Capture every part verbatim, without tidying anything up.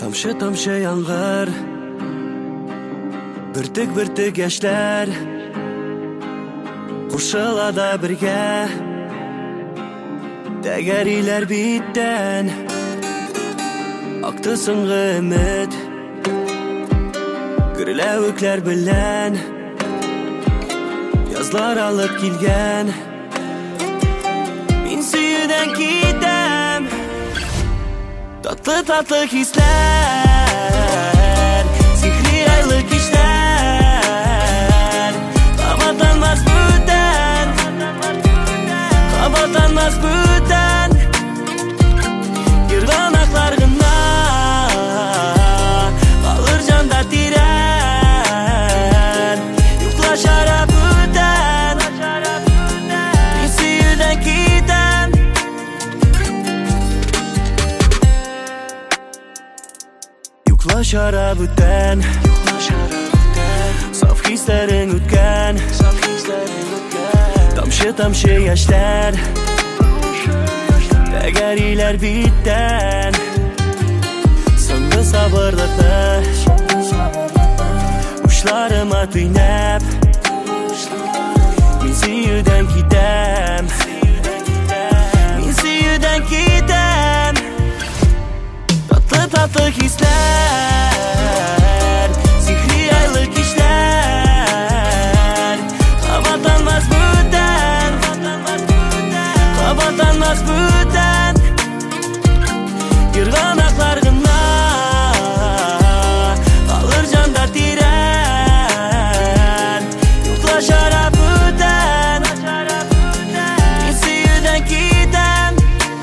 Тамшы-тамшы яңгыр, бөртек-бөртек яшьләр кушылада бергә, тәгәриләр биттән акты соңгы өмет, гөрләвекләр белән язлар алып килгән. Мин сөюдән китәм, татлы-татлы хисләр, сихри айлы кичләр, кабатланмас бүтән, кабатланмас бүтән, йырганаклар гына калыр җанда тирән, юклашара бүтән, мин сөюдән китәм. Юклашара бүтән, саф хисләрең үткән, тамчы-тамчы яшьләр, тәгәриләр биттән, соңгы сабырлыкны учларыма төйнәп, мин сөюдән китәм, мин сөюдән китәм. Татлы-татлы хисләр, сихри айлы кичләр, кабатланмас бүтән, кабатланмас бүтән, йырганаклар гына калыр җанда тирән, юклашара бүтән, мин сөюдән китәм.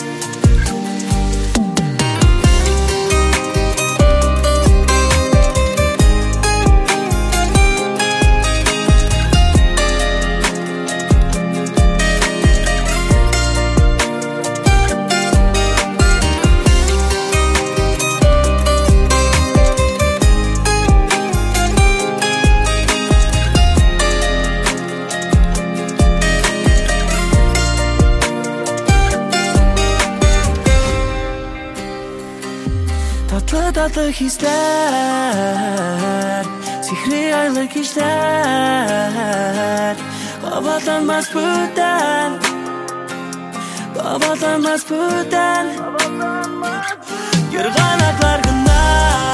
Татлы-татлы хисләр, сихри айлы кичләр, кабатланмас бүтән, кабатланмас бүтән, йырганаклар гына